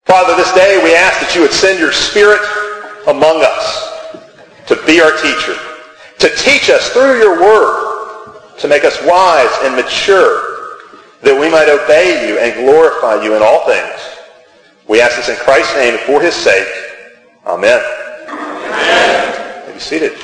Father, this day we ask that you would send your Spirit among us to be our teacher, to teach us through your word, to make us wise and mature, that we might obey you and glorify you in all things. We ask this in Christ's name and for his sake. Amen. Amen. Be seated.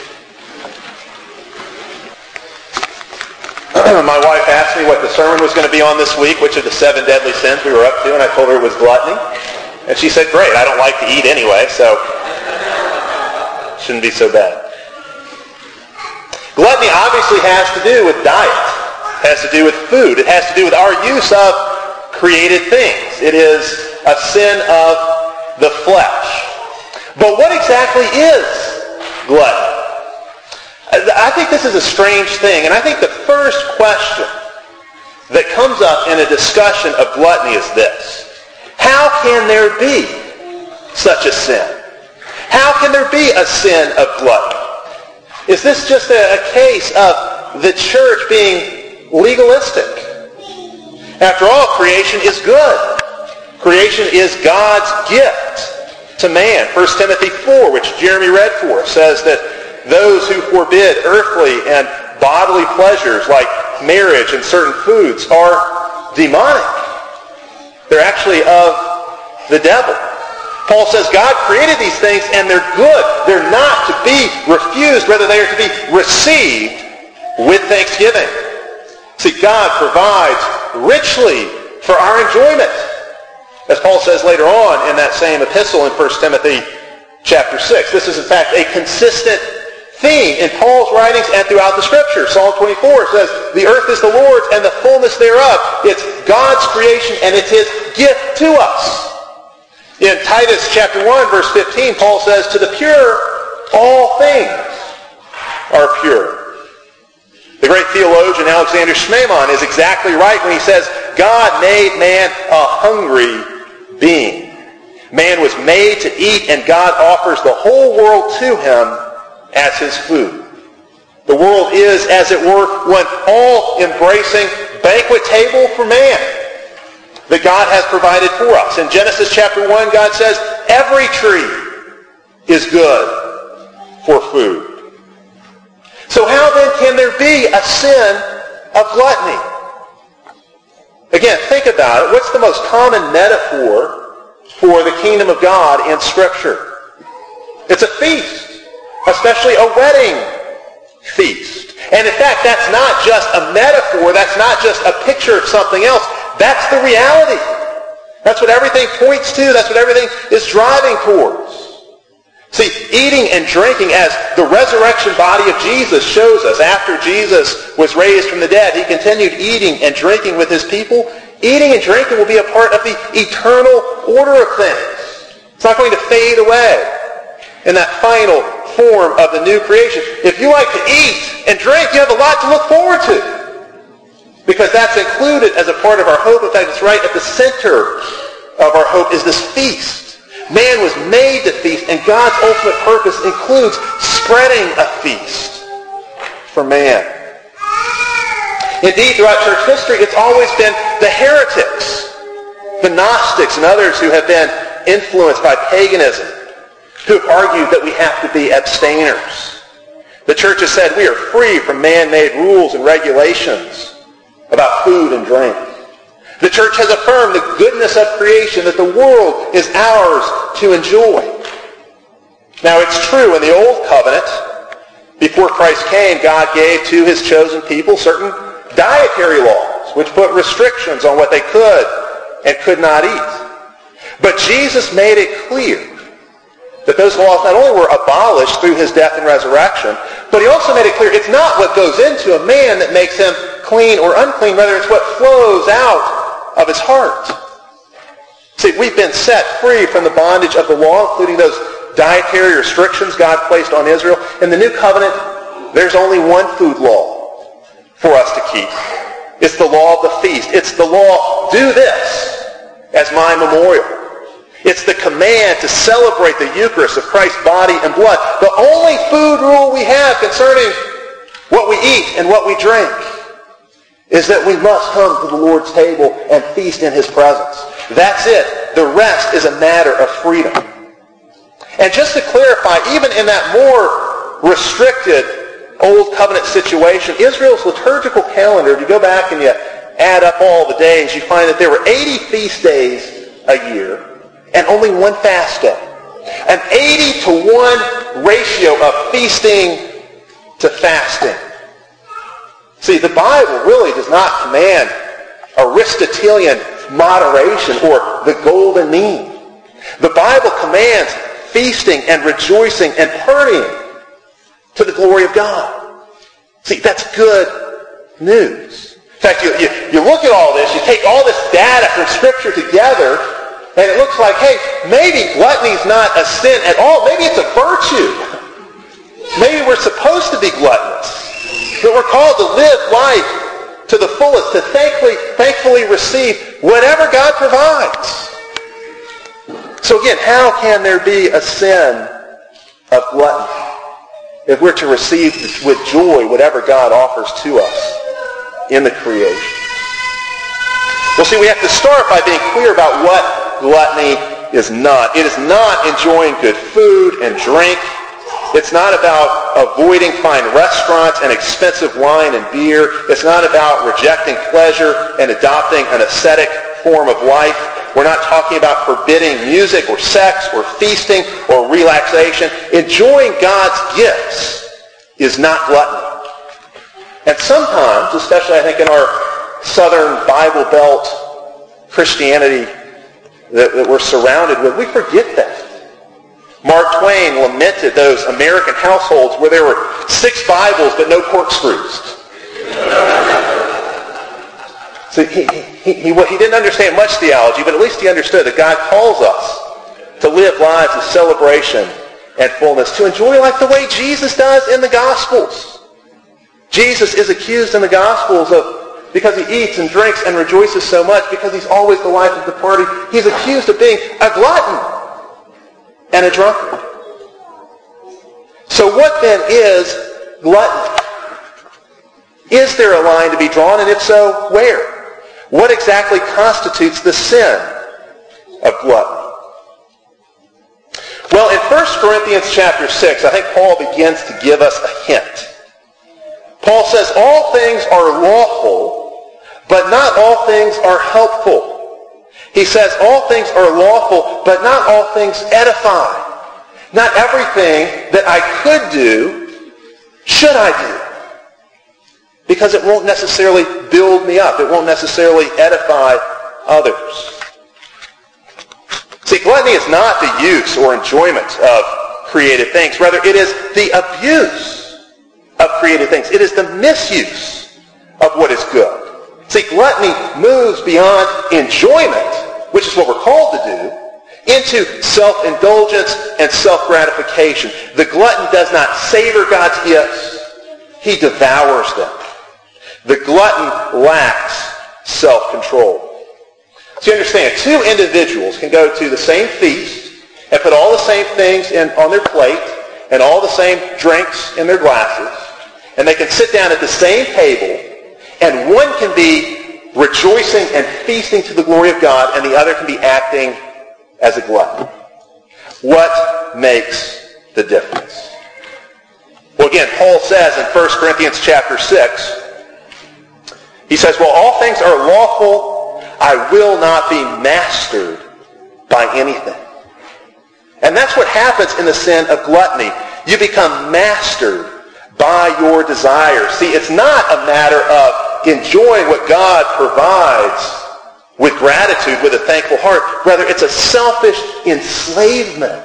My wife asked me what the sermon was going to be on this week, which of the 7 deadly sins we were up to, and I told her it was gluttony. And she said, great, I don't like to eat anyway, so shouldn't be so bad. Gluttony obviously has to do with diet. It has to do with food. It has to do with our use of created things. It is a sin of the flesh. But what exactly is gluttony? I think this is a strange thing, and I think the first question that comes up in a discussion of gluttony is this. How can there be such a sin? How can there be a sin of gluttony? Is this just a case of the church being legalistic? After all, creation is good. Creation is God's gift to man. 1 Timothy 4, which Jeremy read for us, says that those who forbid earthly and bodily pleasures like marriage and certain foods are demonic. They're actually of the devil. Paul says God created these things and they're good. They're not to be refused, rather they are to be received with thanksgiving. See, God provides richly for our enjoyment. As Paul says later on in that same epistle in 1 Timothy chapter 6. This is in fact a consistent theme in Paul's writings and throughout the Scripture. Psalm 24 says, the earth is the Lord's and the fullness thereof. It's God's creation and it's his gift to us. In Titus chapter 1, verse 15, Paul says, to the pure, all things are pure. The great theologian Alexander Schmemann is exactly right when he says, God made man a hungry being. Man was made to eat and God offers the whole world to him as his food. The world is, as it were, one all-embracing banquet table for man that God has provided for us. In Genesis chapter 1, God says, every tree is good for food. So how then can there be a sin of gluttony? Again, think about it. What's the most common metaphor for the kingdom of God in Scripture? It's a feast. Especially a wedding feast. And in fact, that's not just a metaphor. That's not just a picture of something else. That's the reality. That's what everything points to. That's what everything is driving towards. See, eating and drinking, as the resurrection body of Jesus shows us, after Jesus was raised from the dead, he continued eating and drinking with his people. Eating and drinking will be a part of the eternal order of things. It's not going to fade away in that final form of the new creation. If you like to eat and drink, you have a lot to look forward to. Because that's included as a part of our hope. In fact, it's right at the center of our hope is this feast. Man was made to feast, and God's ultimate purpose includes spreading a feast for man. Indeed, throughout church history, it's always been the heretics, the Gnostics, and others who have been influenced by paganism, who have argued that we have to be abstainers. The church has said we are free from man-made rules and regulations about food and drink. The church has affirmed the goodness of creation, that the world is ours to enjoy. Now it's true, in the Old Covenant, before Christ came, God gave to his chosen people certain dietary laws, which put restrictions on what they could and could not eat. But Jesus made it clear that those laws not only were abolished through his death and resurrection, but he also made it clear it's not what goes into a man that makes him clean or unclean, rather it's what flows out of his heart. See, we've been set free from the bondage of the law, including those dietary restrictions God placed on Israel. In the new covenant, there's only one food law for us to keep. It's the law of the feast. It's the law, do this as my memorial. It's the command to celebrate the Eucharist of Christ's body and blood. The only food rule we have concerning what we eat and what we drink is that we must come to the Lord's table and feast in his presence. That's it. the rest is a matter of freedom. And just to clarify, even in that more restricted Old Covenant situation, Israel's liturgical calendar, if you go back and you add up all the days, you find that there were 80 feast days a year and only one fast day. An 80-to-1 ratio of feasting to fasting. See, the Bible really does not command Aristotelian moderation or the golden mean. The Bible commands feasting and rejoicing and partying to the glory of God. See, that's good news. In fact, you look at all this, you take all this data from Scripture together, and it looks like, hey, maybe gluttony's not a sin at all. Maybe it's a virtue. Maybe we're supposed to be gluttonous. That we're called to live life to the fullest, to thankfully receive whatever God provides. So again, how can there be a sin of gluttony if we're to receive with joy whatever God offers to us in the creation? Well, see, we have to start by being clear about what gluttony is not. It is not enjoying good food and drink. It's not about avoiding fine restaurants and expensive wine and beer. It's not about rejecting pleasure and adopting an ascetic form of life. We're not talking about forbidding music or sex or feasting or relaxation. Enjoying God's gifts is not gluttony. And sometimes, especially I think in our Southern Bible Belt Christianity that we're surrounded with, we forget that. Mark Twain lamented those American households where there were 6 Bibles but no corkscrews. So he didn't understand much theology, but at least he understood that God calls us to live lives of celebration and fullness, to enjoy life the way Jesus does in the Gospels. Jesus is accused in the Gospels of, because he eats and drinks and rejoices so much, because he's always the life of the party, he's accused of being a glutton and a drunkard. So what then is gluttony? Is there a line to be drawn, and if so, where? What exactly constitutes the sin of gluttony? Well, in 1 Corinthians chapter 6, I think Paul begins to give us a hint. Paul says, all things are lawful, but not all things are helpful. He says, all things are lawful, but not all things edify. Not everything that I could do, should I do. Because it won't necessarily build me up. It won't necessarily edify others. See, gluttony is not the use or enjoyment of created things. Rather, it is the abuse of created things. It is the misuse of what is good. See, gluttony moves beyond enjoyment, which is what we're called to do, into self-indulgence and self-gratification. The glutton does not savor God's gifts. He devours them. The glutton lacks self-control. So you understand, 2 individuals can go to the same feast and put all the same things on their plate and all the same drinks in their glasses, and they can sit down at the same table, and one can be rejoicing and feasting to the glory of God, and the other can be acting as a glutton. What makes the difference? Well, again, Paul says in 1 Corinthians chapter 6, he says, well, all things are lawful. I will not be mastered by anything. And that's what happens in the sin of gluttony. You become mastered by your desires. See, it's not a matter of enjoying what God provides with gratitude, with a thankful heart. Rather, it's a selfish enslavement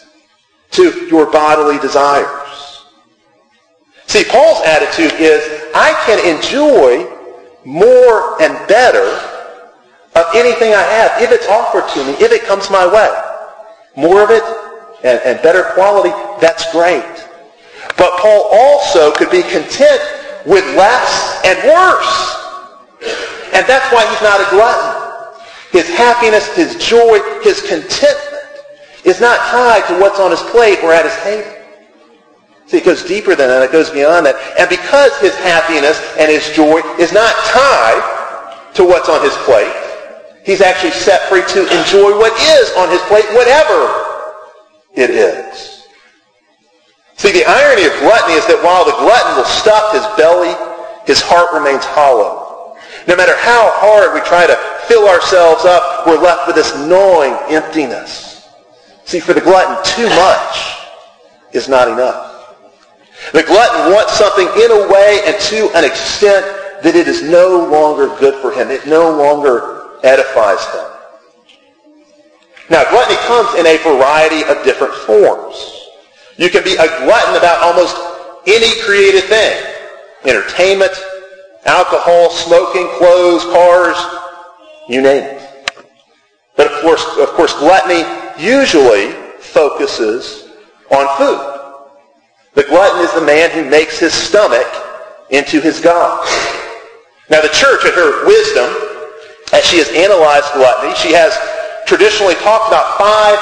to your bodily desires. See, Paul's attitude is, I can enjoy more and better of anything I have if it's offered to me, if it comes my way. More of it and better quality, that's great. But Paul also could be content with less and worse. And that's why he's not a glutton. His happiness, his joy, his contentment is not tied to what's on his plate or at his table. See, it goes deeper than that. It goes beyond that. And because his happiness and his joy is not tied to what's on his plate, He's actually set free to enjoy what is on his plate, whatever it is. See, the irony of gluttony is that while the glutton will stuff his belly, his heart remains hollow. No matter how hard we try to fill ourselves up, we're left with this gnawing emptiness. See, for the glutton, too much is not enough. The glutton wants something in a way and to an extent that it is no longer good for him. It no longer edifies him. Now, gluttony comes in a variety of different forms. You can be a glutton about almost any created thing. Entertainment, alcohol, smoking, clothes, cars, you name it. But of course, gluttony usually focuses on food. The glutton is the man who makes his stomach into his God. Now, the church, in her wisdom, as she has analyzed gluttony, she has traditionally talked about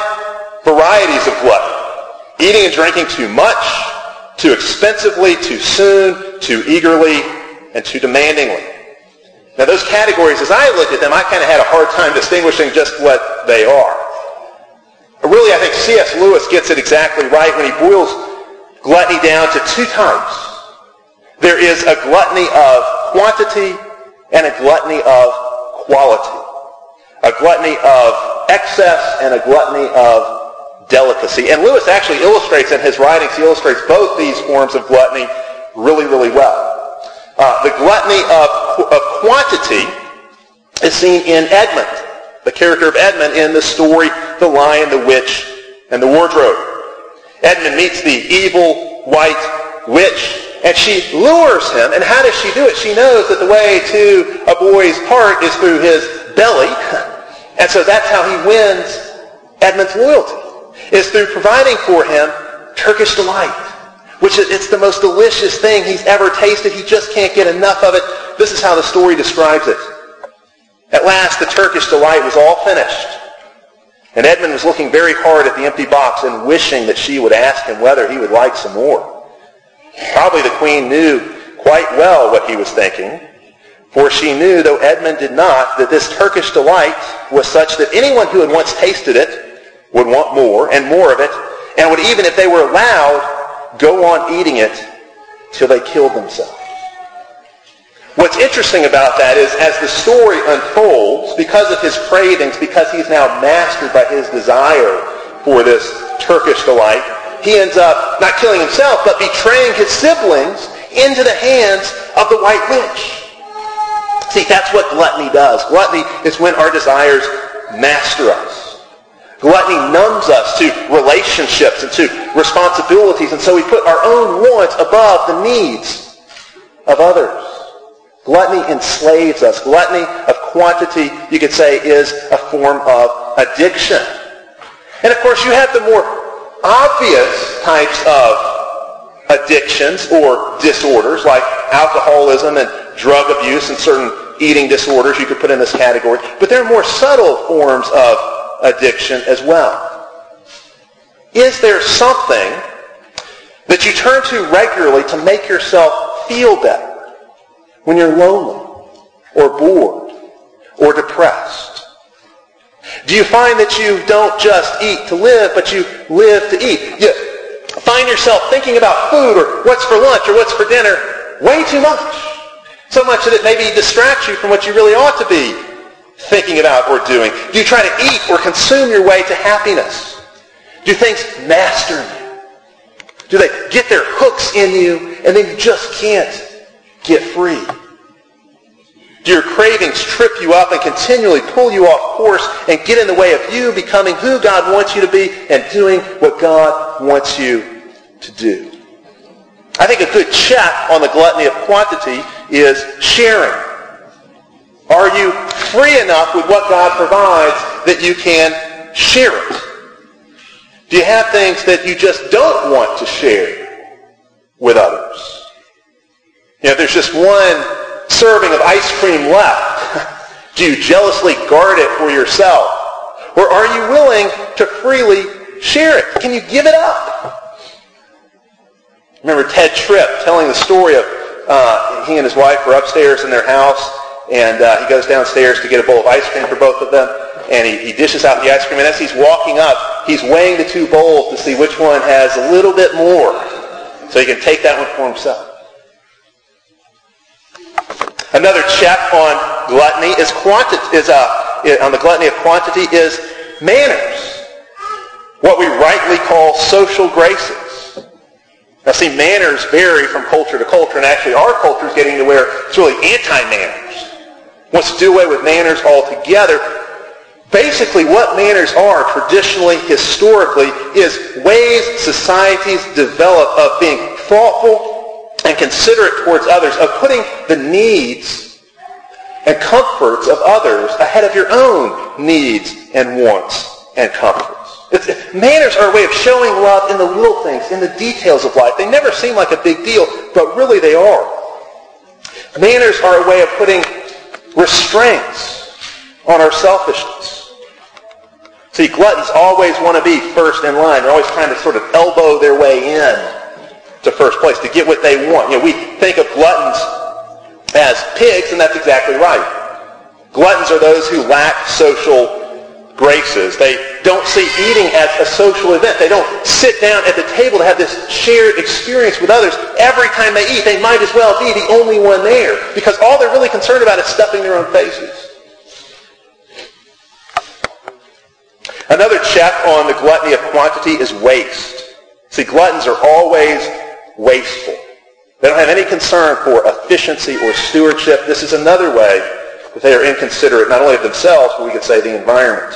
5 varieties of gluttony. Eating and drinking too much, too expensively, too soon, too eagerly, and too demandingly. Now, those categories, as I looked at them, I kind of had a hard time distinguishing just what they are. Really, I think C.S. Lewis gets it exactly right when he boils gluttony down to 2 types. There is a gluttony of quantity and a gluttony of quality. A gluttony of excess and a gluttony of delicacy. And Lewis actually illustrates in his writings, he illustrates both these forms of gluttony really, really well. The gluttony of quantity is seen in Edmund, the character of Edmund in the story The Lion, the Witch, and the Wardrobe. Edmund meets the evil white witch, and she lures him. And how does she do it? She knows that the way to a boy's heart is through his belly. And so that's how he wins Edmund's loyalty, is through providing for him Turkish delight, which it's the most delicious thing he's ever tasted. He just can't get enough of it. This is how the story describes it. At last, the Turkish delight was all finished. And Edmund was looking very hard at the empty box and wishing that she would ask him whether he would like some more. Probably the queen knew quite well what he was thinking, for she knew, though Edmund did not, that this Turkish delight was such that anyone who had once tasted it would want more and more of it, and would, even if they were allowed, go on eating it till they killed themselves. What's interesting about that is, as the story unfolds, because of his cravings, because he's now mastered by his desire for this Turkish delight, he ends up not killing himself, but betraying his siblings into the hands of the white witch. See, that's what gluttony does. Gluttony is when our desires master us. Gluttony numbs us to relationships and to responsibilities, and so we put our own wants above the needs of others. Gluttony enslaves us. Gluttony of quantity, you could say, is a form of addiction. And of course, you have the more obvious types of addictions or disorders, like alcoholism and drug abuse and certain eating disorders you could put in this category. But there are more subtle forms of addiction as well. Is there something that you turn to regularly to make yourself feel better when you're lonely or bored or depressed? Do you find that you don't just eat to live, but you live to eat? You find yourself thinking about food or what's for lunch or what's for dinner way too much. So much that it maybe distracts you from what you really ought to be thinking about or doing. Do you try to eat or consume your way to happiness? Do things master you? Do they get their hooks in you and then you just can't get free? Do your cravings trip you up and continually pull you off course and get in the way of you becoming who God wants you to be and doing what God wants you to do? I think a good check on the gluttony of quantity is sharing. Are you free enough with what God provides that you can share it? Do you have things that you just don't want to share with others? You know, if there's just one serving of ice cream left, do you jealously guard it for yourself? Or are you willing to freely share it? Can you give it up? Remember Ted Tripp telling the story of he and his wife were upstairs in their house, and he goes downstairs to get a bowl of ice cream for both of them, and he dishes out the ice cream, and as he's walking up, he's weighing the two bowls to see which one has a little bit more, so he can take that one for himself. Another check on gluttony on the gluttony of quantity is manners, what we rightly call social graces. Now see, manners vary from culture to culture, and actually our culture is getting to where it's really anti-manners. Wants to do away with manners altogether. Basically, what manners are traditionally, historically, is ways societies develop of being thoughtful and considerate towards others, of putting the needs and comforts of others ahead of your own needs and wants and comforts. Manners are a way of showing love in the little things, in the details of life. They never seem like a big deal, but really they are. Manners are a way of putting restraints on our selfishness. See, gluttons always want to be first in line. They're always trying to sort of elbow their way in to first place to get what they want. We think of gluttons as pigs, and that's exactly right. Gluttons are those who lack social graces. They don't see eating as a social event. They don't sit down at the table to have this shared experience with others. Every time they eat, they might as well be the only one there, because all they're really concerned about is stuffing their own faces. Another check on the gluttony of quantity is waste. See, gluttons are always wasteful. They don't have any concern for efficiency or stewardship. This is another way that they are inconsiderate, not only of themselves, but we could say the environment.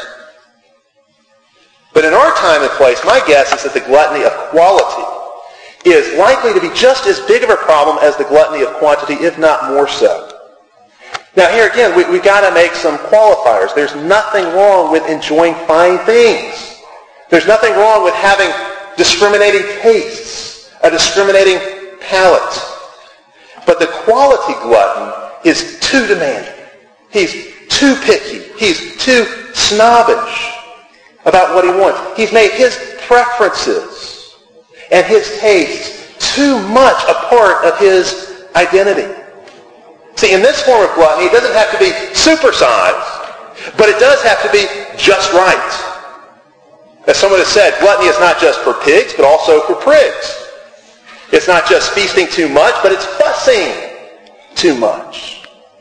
But in our time and place, my guess is that the gluttony of quality is likely to be just as big of a problem as the gluttony of quantity, if not more so. Now here again, we've got to make some qualifiers. There's nothing wrong with enjoying fine things. There's nothing wrong with having discriminating tastes, a discriminating palate. But the quality glutton is too demanding. He's too picky. He's too snobbish about what he wants. He's made his preferences and his tastes too much a part of his identity. See, in this form of gluttony, it doesn't have to be supersized, but it does have to be just right. As someone has said, gluttony is not just for pigs, but also for prigs. It's not just feasting too much, but it's fussing too much.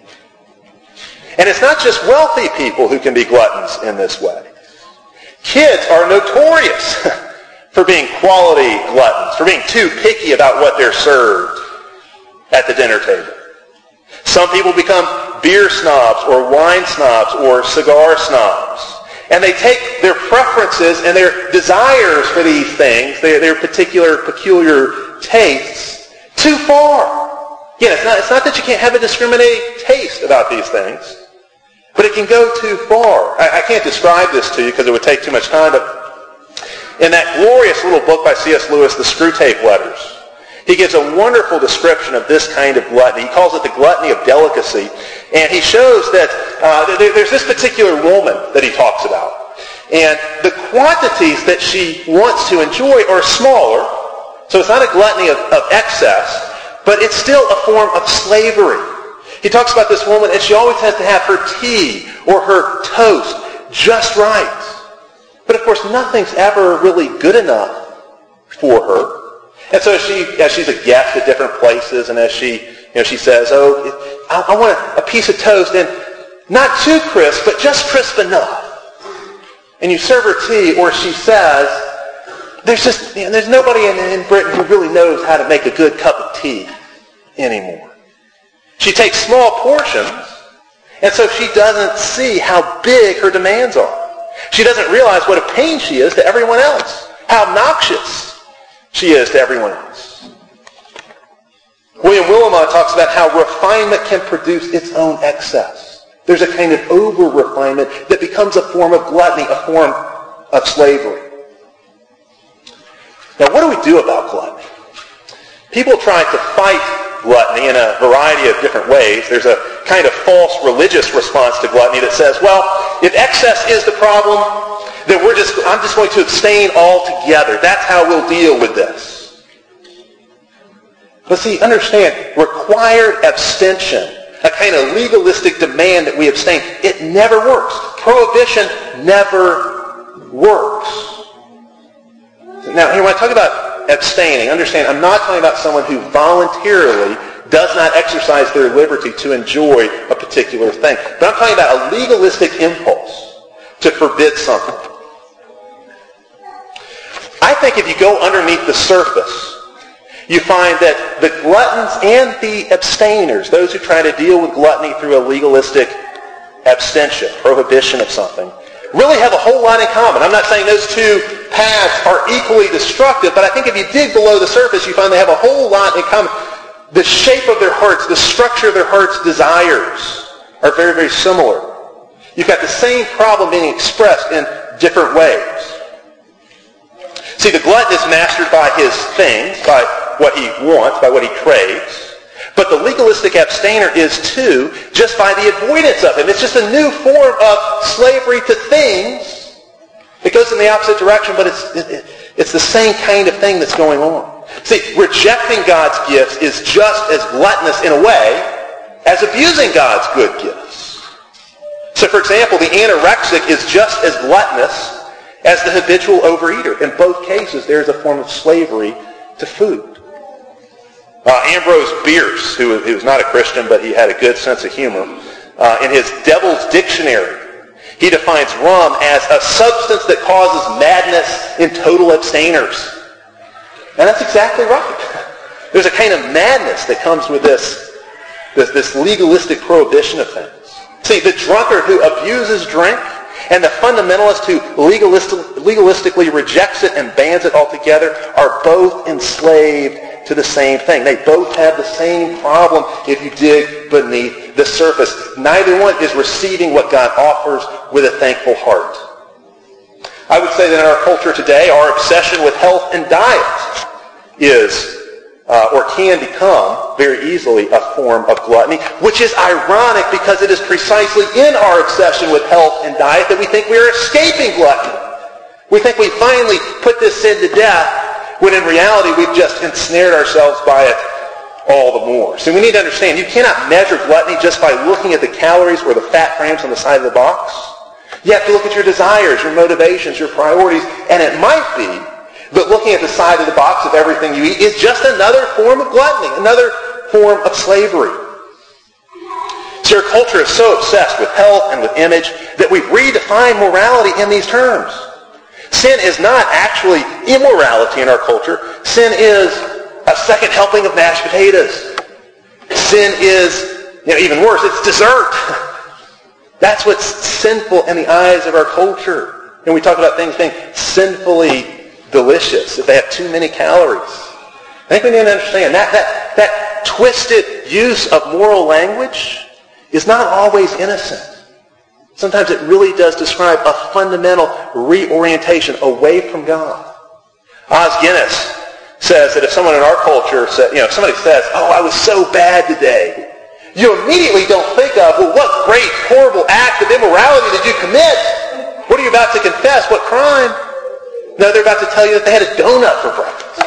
And it's not just wealthy people who can be gluttons in this way. Kids are notorious for being quality gluttons, for being too picky about what they're served at the dinner table. Some people become beer snobs or wine snobs or cigar snobs. And they take their preferences and their desires for these things, their peculiar tastes, too far. Again, it's not that you can't have a discriminating taste about these things, but it can go too far. I can't describe this to you because it would take too much time, but in that glorious little book by C.S. Lewis, The Screwtape Letters, he gives a wonderful description of this kind of gluttony. He calls it the gluttony of delicacy. And he shows that there's this particular woman that he talks about. And the quantities that she wants to enjoy are smaller. So it's not a gluttony of excess, but it's still a form of slavery. He talks about this woman, and she always has to have her tea or her toast just right. But of course, nothing's ever really good enough for her. And so as she's a guest at different places, and as she says, I want a piece of toast, and not too crisp, but just crisp enough. And you serve her tea, or she says, there's nobody in Britain who really knows how to make a good cup of tea anymore. She takes small portions, and so she doesn't see how big her demands are. She doesn't realize what a pain she is to everyone else, how obnoxious she is to everyone else. William Willimon talks about how refinement can produce its own excess. There's a kind of over-refinement that becomes a form of gluttony, a form of slavery. Now, what do we do about gluttony? People try to fight gluttony in a variety of different ways. There's a kind of false religious response to gluttony that says, well, if excess is the problem, then I'm just going to abstain altogether. That's how we'll deal with this. But see, understand, required abstention a kind of legalistic demand that we abstain. It never works. Prohibition never works. Now, here, when I talk about abstaining, understand, I'm not talking about someone who voluntarily does not exercise their liberty to enjoy a particular thing. But I'm talking about a legalistic impulse to forbid something. I think if you go underneath the surface, you find that the gluttons and the abstainers, those who try to deal with gluttony through a legalistic abstention, prohibition of something, really have a whole lot in common. I'm not saying those two paths are equally destructive, but I think if you dig below the surface, you find they have a whole lot in common. The shape of their hearts, the structure of their hearts' desires are very, very similar. You've got the same problem being expressed in different ways. See, the glutton is mastered by his things, by what he wants, by what he craves. But the legalistic abstainer is too, just by the avoidance of him. It's just a new form of slavery to things. It goes in the opposite direction, but it's the same kind of thing that's going on. See, rejecting God's gifts is just as gluttonous in a way as abusing God's good gifts. So, for example, the anorexic is just as gluttonous as the habitual overeater. In both cases, there is a form of slavery to food. Ambrose Bierce, who was not a Christian, but he had a good sense of humor, in his Devil's Dictionary, he defines rum as a substance that causes madness in total abstainers. And that's exactly right. There's a kind of madness that comes with this legalistic prohibition of things. See, the drunkard who abuses drink and the fundamentalist who legalistically rejects it and bans it altogether are both enslaved to the same thing. They both have the same problem if you dig beneath the surface. Neither one is receiving what God offers with a thankful heart. I would say that in our culture today, our obsession with health and diet is or can become very easily a form of gluttony, which is ironic because it is precisely in our obsession with health and diet that we think we are escaping gluttony. We think we finally put this sin to death, when in reality we've just ensnared ourselves by it all the more. So we need to understand, you cannot measure gluttony just by looking at the calories or the fat grams on the side of the box. You have to look at your desires, your motivations, your priorities, and it might be that looking at the side of the box of everything you eat is just another form of gluttony, another form of slavery. So our culture is so obsessed with health and with image that we've redefined morality in these terms. Sin is not actually immorality in our culture. Sin is a second helping of mashed potatoes. Sin is, even worse, it's dessert. That's what's sinful in the eyes of our culture. And we talk about things being sinfully delicious if they have too many calories. I think we need to understand that twisted use of moral language is not always innocent. Sometimes it really does describe a fundamental reorientation away from God. Os Guinness says that if someone in our culture says, if somebody says, "Oh, I was so bad today," you immediately don't think of, well, what great, horrible act of immorality did you commit? What are you about to confess? What crime? No, they're about to tell you that they had a donut for breakfast.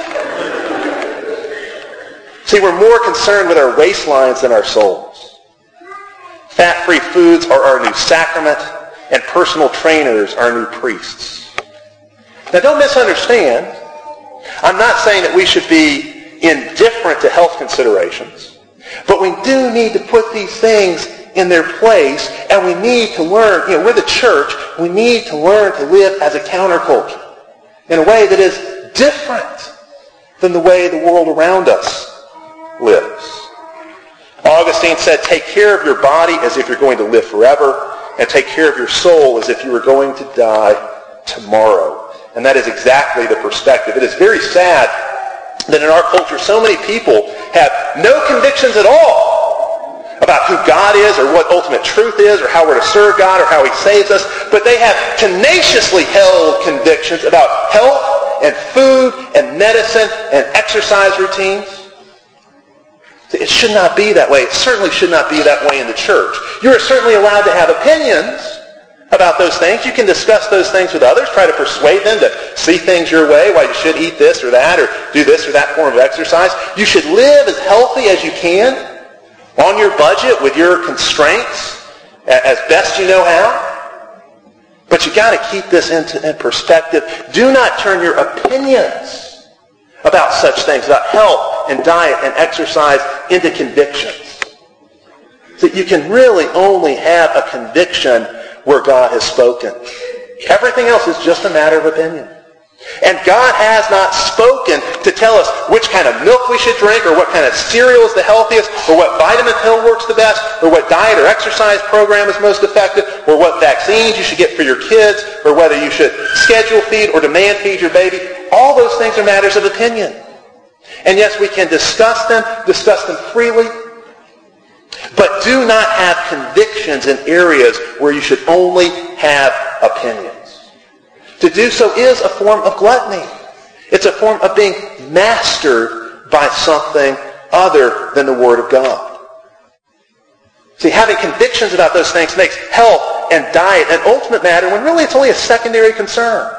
See, we're more concerned with our waistlines than our souls. Fat-free foods are our new sacrament, and personal trainers are new priests. Now, don't misunderstand. I'm not saying that we should be indifferent to health considerations, but we do need to put these things in their place, and we need to learn, we're the church, we need to learn to live as a counterculture in a way that is different than the way the world around us lives. Augustine said, take care of your body as if you're going to live forever, and take care of your soul as if you were going to die tomorrow. And that is exactly the perspective. It is very sad that in our culture so many people have no convictions at all about who God is or what ultimate truth is or how we're to serve God or how he saves us, but they have tenaciously held convictions about health and food and medicine and exercise routines. It should not be that way. It certainly should not be that way in the church. You are certainly allowed to have opinions about those things. You can discuss those things with others, try to persuade them to see things your way, why you should eat this or that or do this or that form of exercise. You should live as healthy as you can on your budget with your constraints as best you know how. But you got to keep this in perspective. Do not turn your opinions about such things, about health and diet and exercise, into convictions. So you can really only have a conviction where God has spoken. Everything else is just a matter of opinion. And God has not spoken to tell us which kind of milk we should drink, or what kind of cereal is the healthiest, or what vitamin pill works the best, or what diet or exercise program is most effective, or what vaccines you should get for your kids, or whether you should schedule feed or demand feed your baby. All those things are matters of opinion. And yes, we can discuss them freely, but do not have convictions in areas where you should only have opinions. To do so is a form of gluttony. It's a form of being mastered by something other than the Word of God. See, having convictions about those things makes health and diet an ultimate matter when really it's only a secondary concern.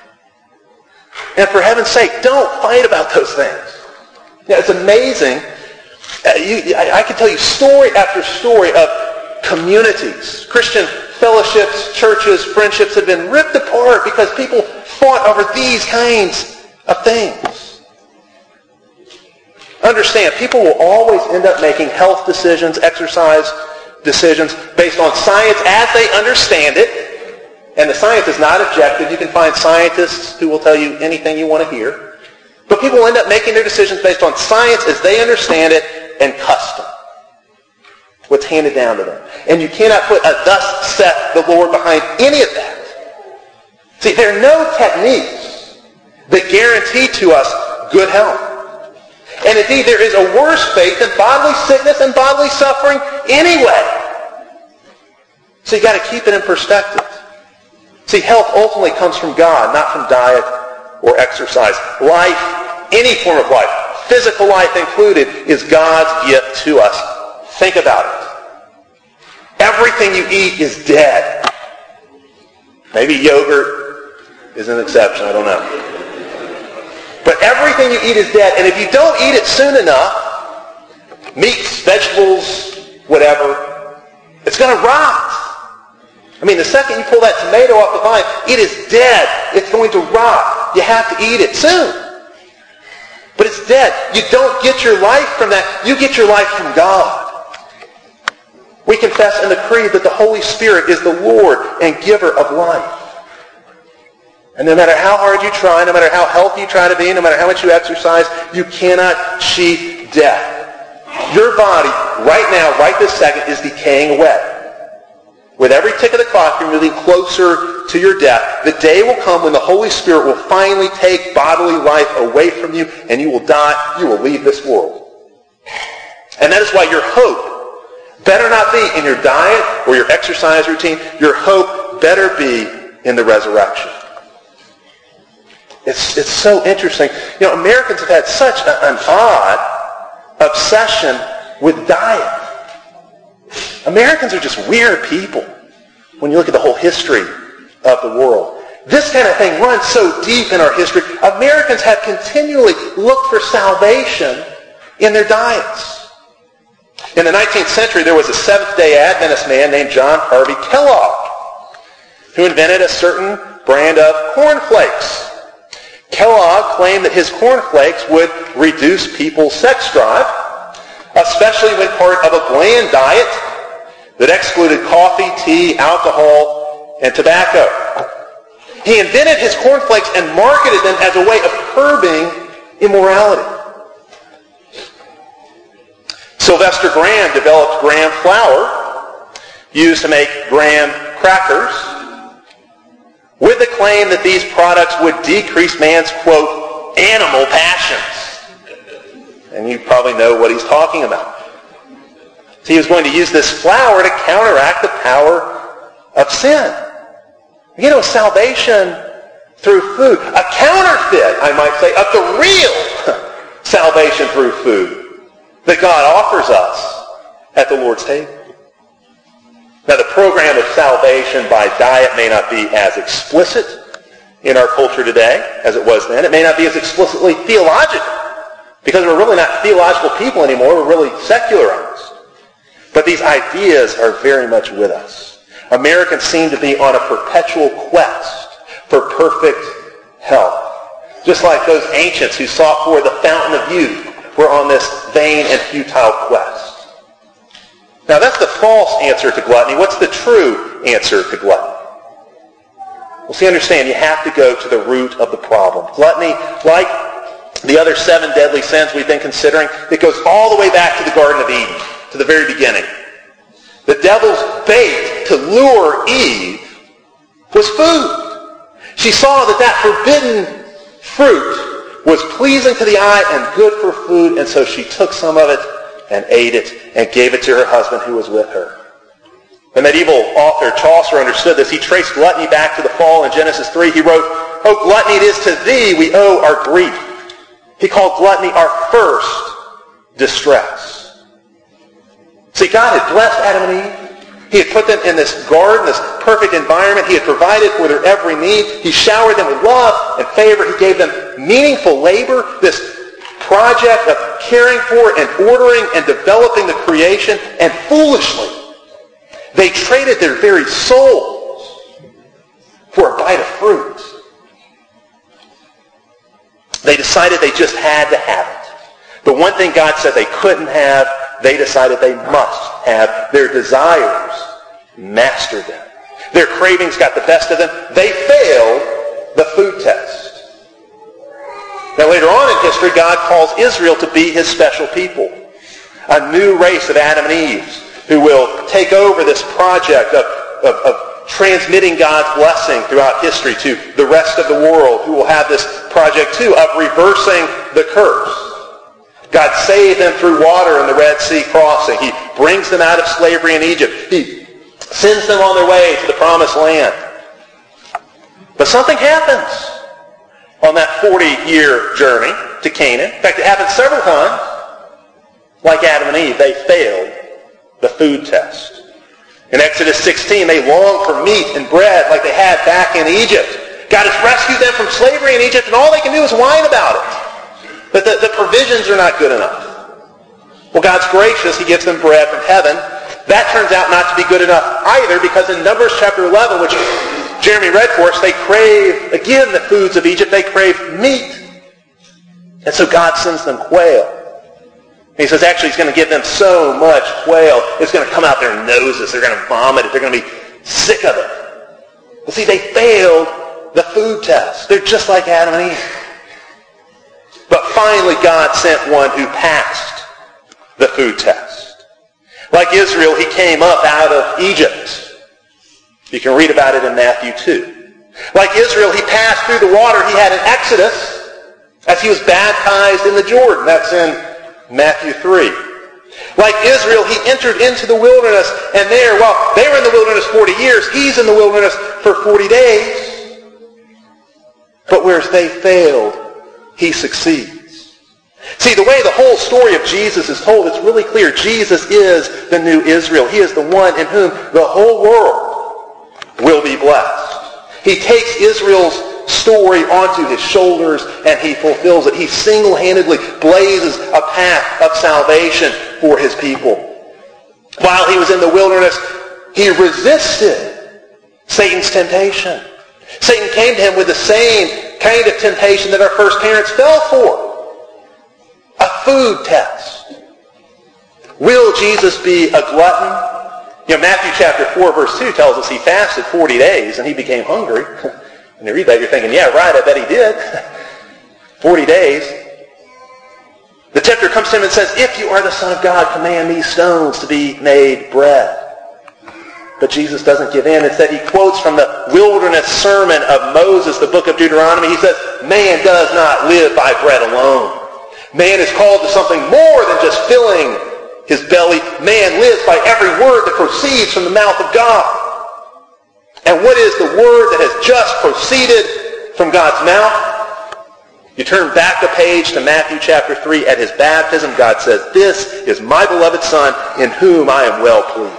And for heaven's sake, don't fight about those things. Yeah, it's amazing. I can tell you story after story of communities, Christian fellowships, churches, friendships have been ripped apart because people fought over these kinds of things. Understand, people will always end up making health decisions, exercise decisions based on science as they understand it. And the science is not objective. You can find scientists who will tell you anything you want to hear. But people will end up making their decisions based on science as they understand it and custom, what's handed down to them. And you cannot put a "thus saith the Lord" behind any of that. See, there are no techniques that guarantee to us good health. And indeed, there is a worse fate than bodily sickness and bodily suffering anyway. So you got to keep it in perspective. See, health ultimately comes from God, not from diet or exercise. Life, any form of life, physical life included, is God's gift to us. Think about it. Everything you eat is dead. Maybe yogurt is an exception, I don't know. But everything you eat is dead, and if you don't eat it soon enough, meats, vegetables, whatever, it's going to rot. I mean, the second you pull that tomato off the vine, it is dead. It's going to rot. You have to eat it soon. But it's dead. You don't get your life from that. You get your life from God. We confess in the creed that the Holy Spirit is the Lord and giver of life. And no matter how hard you try, no matter how healthy you try to be, no matter how much you exercise, you cannot cheat death. Your body, right now, right this second, is decaying away. With every tick of the clock, you're moving closer to your death. The day will come when the Holy Spirit will finally take bodily life away from you, and you will die. You will leave this world. And that is why your hope better not be in your diet or your exercise routine. Your hope better be in the resurrection. It's so interesting. You know, Americans have had such an odd obsession with diet. Americans are just weird people when you look at the whole history of the world. This kind of thing runs so deep in our history. Americans have continually looked for salvation in their diets. In the 19th century, there was a Seventh-day Adventist man named John Harvey Kellogg who invented a certain brand of cornflakes. Kellogg claimed that his cornflakes would reduce people's sex drive, especially when part of a bland diet that excluded coffee, tea, alcohol, and tobacco. He invented his cornflakes and marketed them as a way of curbing immorality. Sylvester Graham developed Graham flour used to make Graham crackers with the claim that these products would decrease man's, quote, animal passions. And you probably know what he's talking about. So he was going to use this flour to counteract the power of sin. You know, salvation through food. A counterfeit, I might say, of the real salvation through food that God offers us at the Lord's table. Now, the program of salvation by diet may not be as explicit in our culture today as it was then. It may not be as explicitly theological, because we're really not theological people anymore. We're really secularized. But these ideas are very much with us. Americans seem to be on a perpetual quest for perfect health. Just like those ancients who sought for the fountain of youth were on this vain and futile quest. Now that's the false answer to gluttony. What's the true answer to gluttony? Well, see, understand, you have to go to the root of the problem. Gluttony, like the other 7 deadly sins we've been considering, it goes all the way back to the Garden of Eden, to the very beginning. The devil's bait to lure Eve was food. She saw that forbidden fruit was pleasing to the eye and good for food, and so she took some of it and ate it and gave it to her husband who was with her. The medieval author Chaucer understood this. He traced gluttony back to the fall in Genesis 3. He wrote, "O gluttony, it is to thee we owe our grief." He called gluttony our first distress. See, God had blessed Adam and Eve. He had put them in this garden, this perfect environment. He had provided for their every need. He showered them with love and favor. He gave them meaningful labor, this project of caring for and ordering and developing the creation, and foolishly, they traded their very souls for a bite of fruit. They decided they just had to have it. The one thing God said they couldn't have, they decided they must have. Their desires mastered them. Their cravings got the best of them. They failed the food test. Now later on in history, God calls Israel to be his special people. A new race of Adam and Eve who will take over this project of transmitting God's blessing throughout history to the rest of the world, who will have this project too of reversing the curse. God saved them through water in the Red Sea crossing. He brings them out of slavery in Egypt. He sends them on their way to the promised land. But something happens on that 40-year journey to Canaan. In fact, it happened several times. Like Adam and Eve, they failed the food test. In Exodus 16, they longed for meat and bread like they had back in Egypt. God has rescued them from slavery in Egypt, and all they can do is whine about it. But the provisions are not good enough. Well, God's gracious. He gives them bread from heaven. That turns out not to be good enough either, because in Numbers chapter 11, which Jeremy read for us, they crave, again, the foods of Egypt. They crave meat. And so God sends them quail. He says, actually, he's going to give them so much quail, it's going to come out their noses. They're going to vomit it. They're going to be sick of it. But see, they failed the food test. They're just like Adam and Eve. But finally, God sent one who passed the food test. Like Israel, he came up out of Egypt. You can read about it in Matthew 2. Like Israel, he passed through the water. He had an exodus as he was baptized in the Jordan. That's in Matthew 3. Like Israel, he entered into the wilderness, and there, while they were in the wilderness 40 years, he's in the wilderness for 40 days. But whereas they failed, he succeeds. See, the way the whole story of Jesus is told, it's really clear. Jesus is the new Israel. He is the one in whom the whole world will be blessed. He takes Israel's story onto his shoulders and he fulfills it. He single-handedly blazes a path of salvation for his people. While he was in the wilderness, he resisted Satan's temptation. Satan came to him with the same kind of temptation that our first parents fell for. A food test. Will Jesus be a glutton? You know, Matthew chapter 4 verse 2 tells us he fasted 40 days and he became hungry. When you read that, you're thinking, yeah, right, I bet he did. 40 days. The tempter comes to him and says, if you are the Son of God, command these stones to be made bread. But Jesus doesn't give in. Instead, he quotes from the wilderness sermon of Moses, the book of Deuteronomy. He says, man does not live by bread alone. Man is called to something more than just filling his belly. Man lives by every word that proceeds from the mouth of God. And what is the word that has just proceeded from God's mouth? You turn back the page to Matthew chapter 3. At his baptism, God says, this is my beloved Son in whom I am well pleased.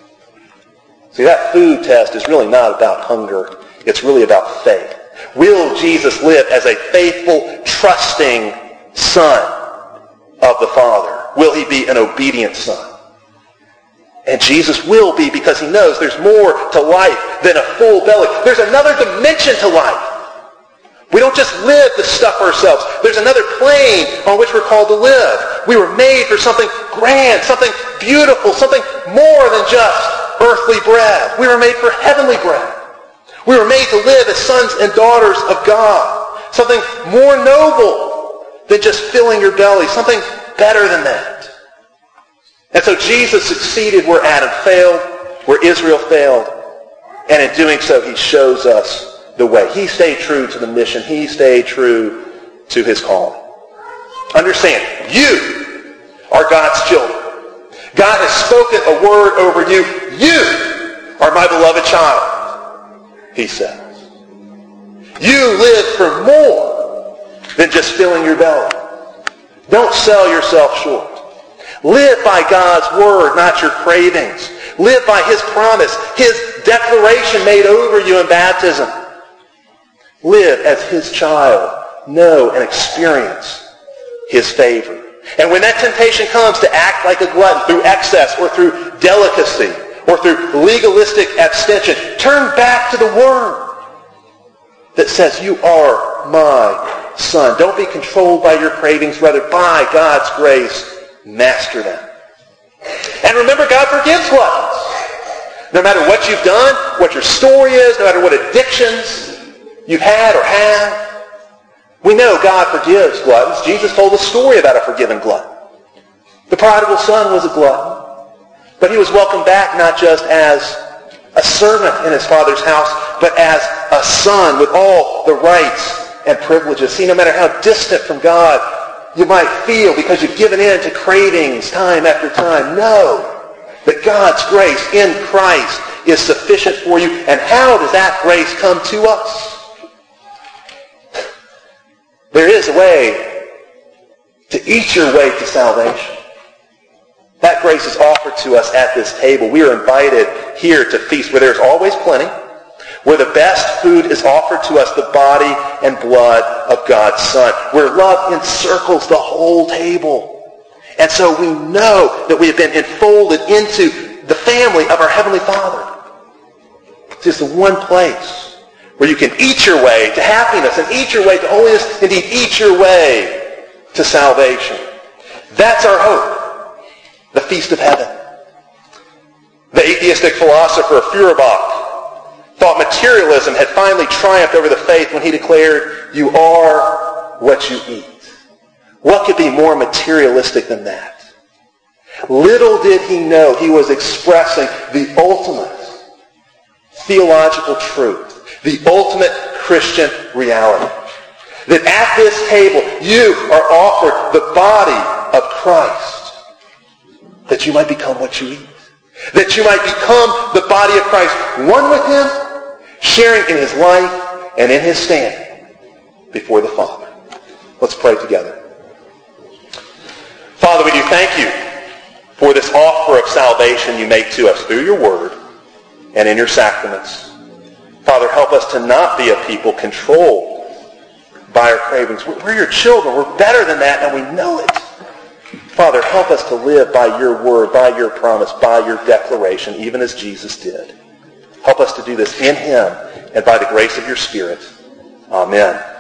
See, that food test is really not about hunger. It's really about faith. Will Jesus live as a faithful, trusting Son of the Father? Will he be an obedient son? And Jesus will be, because he knows there's more to life than a full belly. There's another dimension to life. We don't just live to stuff ourselves. There's another plane on which we're called to live. We were made for something grand, something beautiful, something more than just earthly bread. We were made for heavenly bread. We were made to live as sons and daughters of God. Something more noble than just filling your belly. Something better than that. And so Jesus succeeded where Adam failed, where Israel failed. And in doing so, he shows us the way. He stayed true to the mission. He stayed true to his calling. Understand, you are God's children. God has spoken a word over you. You are my beloved child, he says. You live for more than just filling your belly. Don't sell yourself short. Live by God's word, not your cravings. Live by his promise, his declaration made over you in baptism. Live as his child. Know and experience his favor. And when that temptation comes to act like a glutton through excess or through delicacy or through legalistic abstention, turn back to the word that says, you are my son. Don't be controlled by your cravings. Rather, by God's grace, master them. And remember, God forgives gluttons. No matter what you've done, what your story is, no matter what addictions you've had or have, we know God forgives gluttons. Jesus told a story about a forgiven glutton. The prodigal son was a glutton, but he was welcomed back not just as a servant in his father's house, but as a son with all the rights and privileges. See, no matter how distant from God you might feel because you've given in to cravings time after time, know that God's grace in Christ is sufficient for you. And how does that grace come to us? There is a way to eat your way to salvation. That grace is offered to us at this table. We are invited here to feast where there's always plenty, where the best food is offered to us, the body and blood of God's Son, where love encircles the whole table. And so we know that we have been enfolded into the family of our Heavenly Father. It's just the one place where you can eat your way to happiness and eat your way to holiness, indeed eat your way to salvation. That's our hope, the feast of heaven. The atheistic philosopher Feuerbach thought materialism had finally triumphed over the faith when he declared, you are what you eat. What could be more materialistic than that? Little did he know he was expressing the ultimate theological truth, the ultimate Christian reality. That at this table you are offered the body of Christ, that you might become what you eat. That you might become the body of Christ, one with him, sharing in his life and in his standing before the Father. Let's pray together. Father, we do thank you for this offer of salvation you make to us through your word and in your sacraments. Father, help us to not be a people controlled by our cravings. We're your children. We're better than that, and we know it. Father, help us to live by your word, by your promise, by your declaration, even as Jesus did. Help us to do this in him and by the grace of your Spirit. Amen.